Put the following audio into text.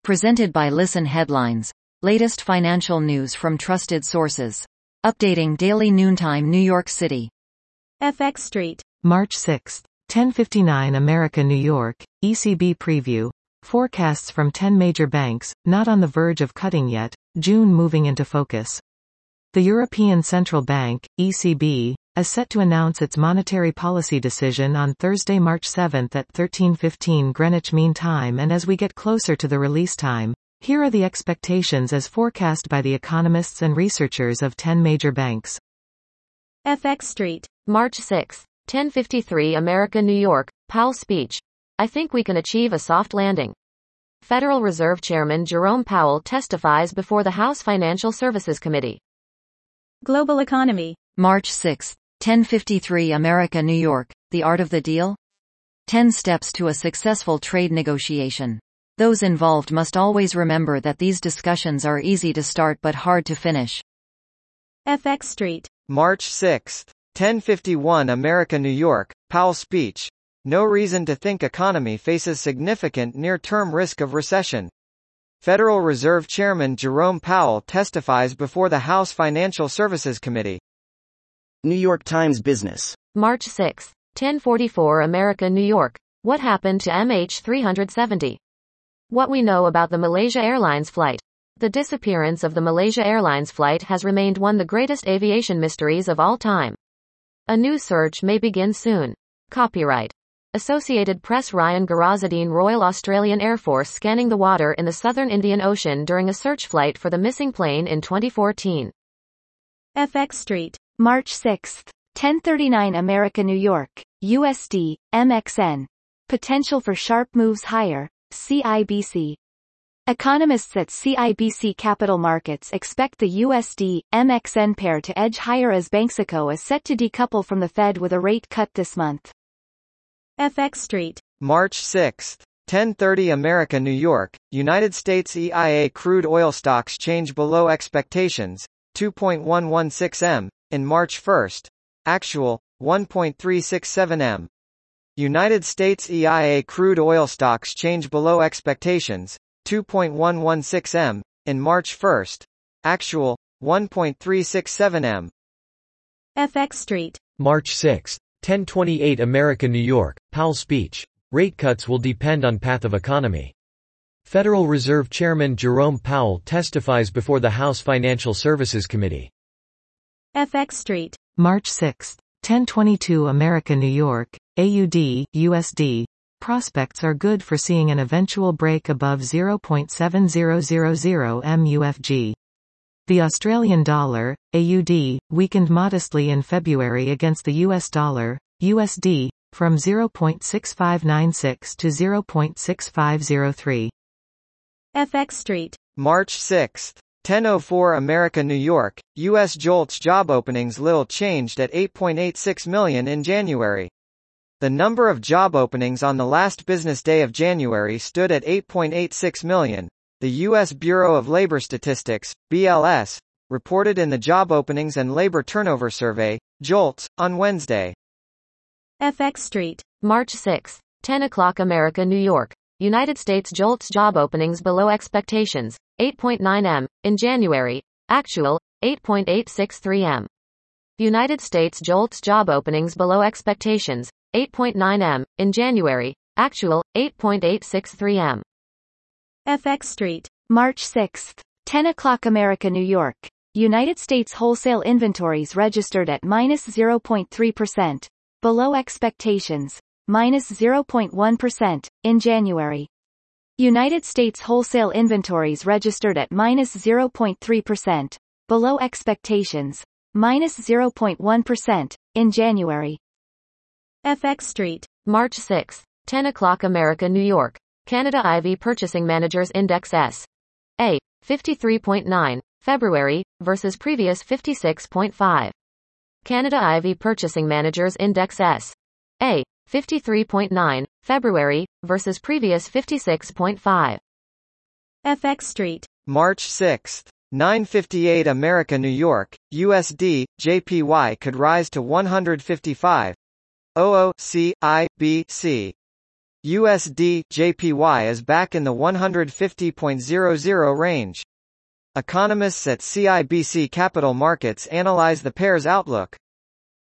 Presented by Listen Headlines. Latest financial news from trusted sources. Updating daily noontime New York City. FX Street. March 6, 10:59 America New York, ECB preview. Forecasts from 10 major banks, not on the verge of cutting yet, June moving into focus. The European Central Bank, ECB, is set to announce its monetary policy decision on Thursday, March 7 at 13:15 Greenwich Mean Time, and as we get closer to the release time, here are the expectations as forecast by the economists and researchers of 10 major banks. FX Street. March 6, 10:53 America New York, Powell speech. I think we can achieve a soft landing. Federal Reserve Chairman Jerome Powell testifies before the House Financial Services Committee. Global economy. March 6, 10:53 America New York, the art of the deal? 10 steps to a successful trade negotiation. Those involved must always remember that these discussions are easy to start but hard to finish. FX Street. March 6, 10:51 America New York, Powell speech. No reason to think economy faces significant near-term risk of recession. Federal Reserve Chairman Jerome Powell testifies before the House Financial Services Committee. New York Times Business. March 6, 10:44 America New York. What happened to MH370? What we know about the Malaysia Airlines flight. The disappearance of the Malaysia Airlines flight has remained one of the greatest aviation mysteries of all time. A new search may begin soon. Copyright Associated Press. Ryan Gharazadine. Royal Australian Air Force scanning the water in the southern Indian Ocean during a search flight for the missing plane in 2014. FX Street. March 6, 10:39 America New York, USD, MXN. Potential for sharp moves higher, CIBC. Economists at CIBC Capital Markets expect the USD, MXN pair to edge higher as Banxico is set to decouple from the Fed with a rate cut this month. FX Street. March 6, 10:30 America New York, United States EIA crude oil stocks change below expectations, 2.116 m, in March 1, actual, 1.367 m. United States EIA crude oil stocks change below expectations, 2.116 m, in March 1, actual, 1.367 m. FX Street. March 6, 10:28 America New York, Powell speech. Rate cuts will depend on path of economy. Federal Reserve Chairman Jerome Powell testifies before the House Financial Services Committee. FX Street. March 6, 10:22 America New York, AUD, USD. Prospects are good for seeing an eventual break above 0.7000 MUFG. The Australian dollar, AUD, weakened modestly in February against the US dollar, USD, from 0.6596 to 0.6503. FX Street. March 6, 10:04 America New York, U.S. JOLTS job openings little changed at 8.86 million in January. The number of job openings on the last business day of January stood at 8.86 million. The U.S. Bureau of Labor Statistics, BLS, reported in the Job Openings and Labor Turnover Survey, JOLTS, on Wednesday. FX Street. March 6, 10 o'clock America New York, United States JOLTS job openings below expectations, 8.9 m, in January, actual, 8.863 m. United States JOLTS job openings below expectations, 8.9 m, in January, actual, 8.863 m. FX Street. March 6, 10 o'clock America New York, United States wholesale inventories registered at minus 0.3%, below expectations, minus 0.1%, in January. United States wholesale inventories registered at minus 0.3%, below expectations, minus 0.1%, in January. FX Street. March 6, 10 o'clock America New York, Canada IV Purchasing Managers Index S&P 53.9, February, versus previous 56.5. Canada IV Purchasing Managers Index S&P 53.9, February, versus previous 56.5. FX Street. March 6, 9:58 America New York, USD, JPY could rise to 155.00 CIBC. USD JPY is back in the 150.00 range. Economists at CIBC Capital Markets analyze the pair's outlook.